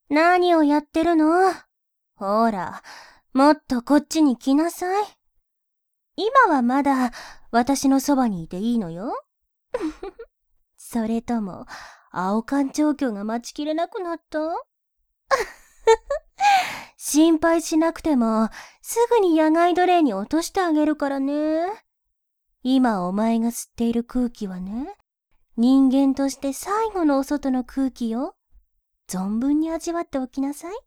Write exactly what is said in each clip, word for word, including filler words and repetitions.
何をやってるの？ほら、もっとこっちに来なさい。今はまだ私のそばにいていいのよ。それとも、青缶調教が待ちきれなくなった？心配しなくても、すぐに野外奴隷に落としてあげるからね。今お前が吸っている空気はね、人間として最後のお外の空気よ。存分に味わっておきなさい。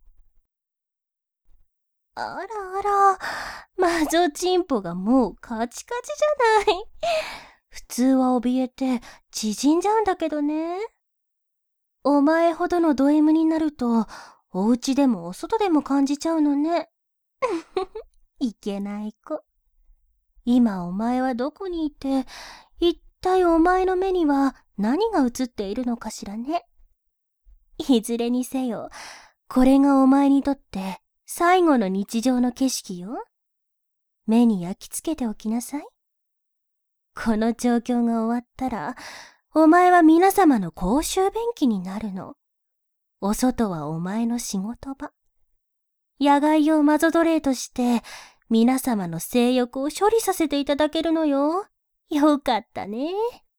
あらあら、魔女チンポがもうカチカチじゃない。普通は怯えて縮んじゃうんだけどね。お前ほどのド M になると、お家でもお外でも感じちゃうのね。いけない子。今お前はどこにいて、一体お前の目には何が映っているのかしらね。いずれにせよ、これがお前にとって最後の日常の景色よ。目に焼き付けておきなさい。この状況が終わったら、お前は皆様の公衆便器になるの。お外はお前の仕事場。野外用魔女奴隷として皆様の性欲を処理させていただけるのよ。よかったね。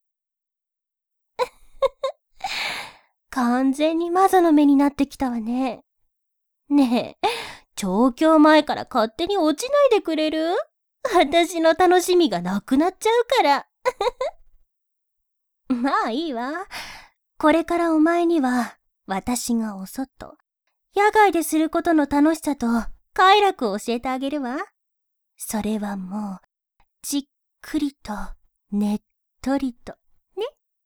完全に魔女の目になってきたわね。ねえ、調教前から勝手に落ちないでくれる？私の楽しみがなくなっちゃうから。まあいいわ。これからお前には、私がお外、野外ですることの楽しさと快楽を教えてあげるわ。それはもう、じっくりと、ねっとりと、ね。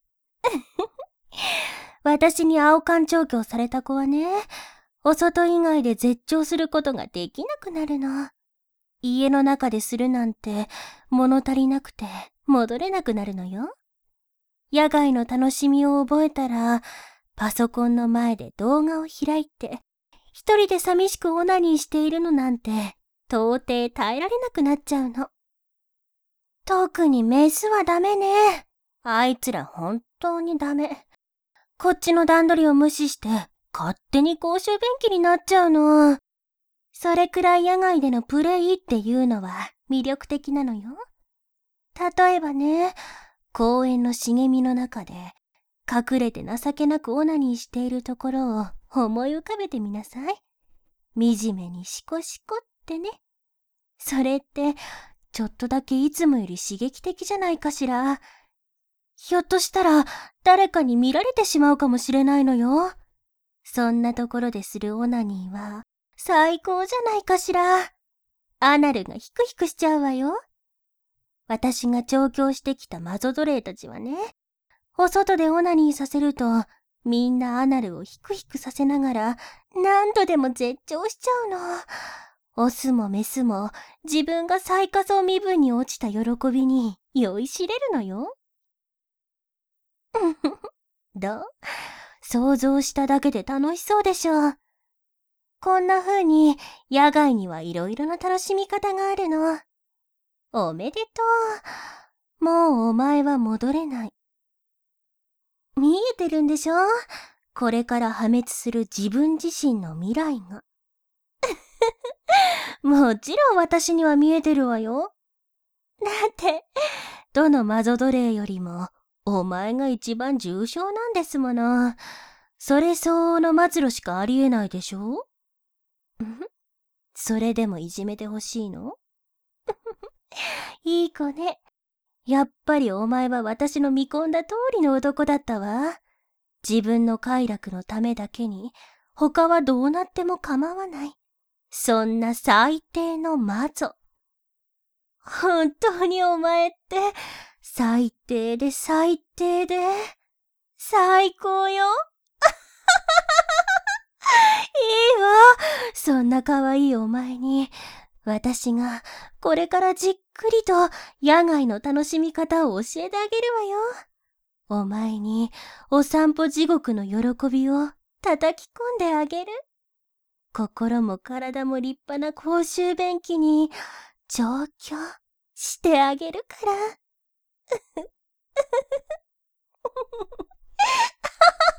私に青缶調教された子はね、お外以外で絶頂することができなくなるの。家の中でするなんて物足りなくて戻れなくなるのよ。野外の楽しみを覚えたら、パソコンの前で動画を開いて、一人で寂しくオナニーしているのなんて、到底耐えられなくなっちゃうの。特にメスはダメね。あいつら本当にダメ。こっちの段取りを無視して、勝手に公衆便器になっちゃうの。それくらい野外でのプレイっていうのは魅力的なのよ。例えばね、公園の茂みの中で隠れて情けなくオナニーしているところを思い浮かべてみなさい。惨めにシコシコってね。それってちょっとだけいつもより刺激的じゃないかしら。ひょっとしたら誰かに見られてしまうかもしれないのよ。そんなところでするオナニーは最高じゃないかしら。アナルがヒクヒクしちゃうわよ。私が調教してきた魔女奴隷たちはね、お外でオナニーさせると、みんなアナルをヒクヒクさせながら、何度でも絶頂しちゃうの。オスもメスも自分が最下層身分に落ちた喜びに酔いしれるのよ。どう？想像しただけで楽しそうでしょう。こんな風に野外にはいろいろな楽しみ方があるの。おめでとう。もうお前は戻れない。見えてるんでしょ？これから破滅する自分自身の未来が。もちろん私には見えてるわよ。だって、どの魔女奴隷よりも、お前が一番重症なんですもの。それ相応の末路しかありえないでしょ？それでもいじめてほしいの？いい子ね。やっぱりお前は私の見込んだ通りの男だったわ。自分の快楽のためだけに、他はどうなっても構わない。そんな最低の魔女。本当にお前って、最低で最低で、最高よ。いいわ。そんな可愛いお前に、私がこれからじっくりと野外の楽しみ方を教えてあげるわよ。お前にお散歩地獄の喜びを叩き込んであげる。心も体も立派な公衆便器に調教してあげるから。